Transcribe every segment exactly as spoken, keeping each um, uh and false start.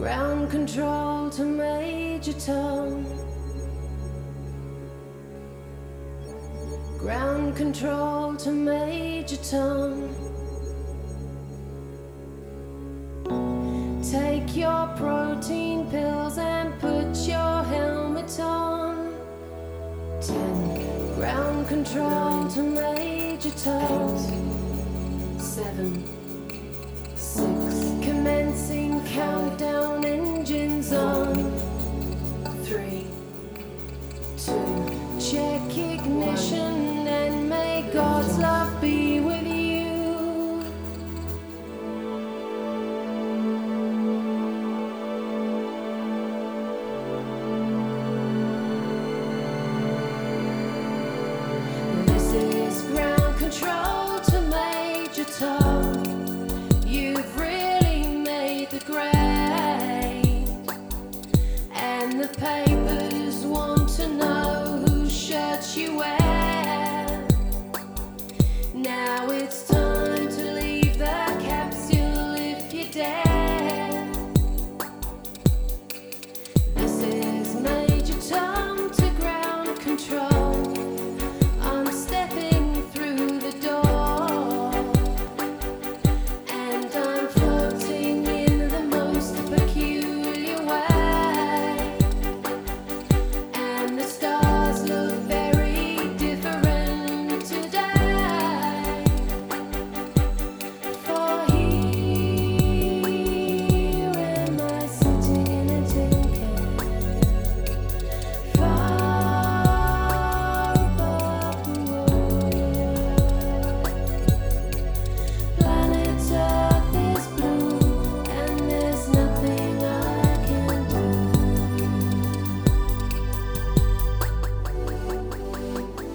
Ground control to Major Tom. Ground control to Major Tom. Take your protein pills and put your helmet on. Ten. Ground control Nine. To Major Tom. Seven. Six. Commencing countdown, engines on. Three. Two. Check ignition One. And may God's love be with you. This is ground control to Major Tom. You've really made the grade, and the papers want to know whose shirt you wear. Now it's time to leave the capsule if you dare. This is Major Tom to ground control. I'm stepping through the door, and I'm floating in the most peculiar way, and the stars look very different today. For here am I sitting in a tin can, far above the world. Planet Earth is blue, and there's nothing I can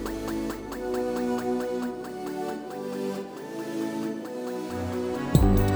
do.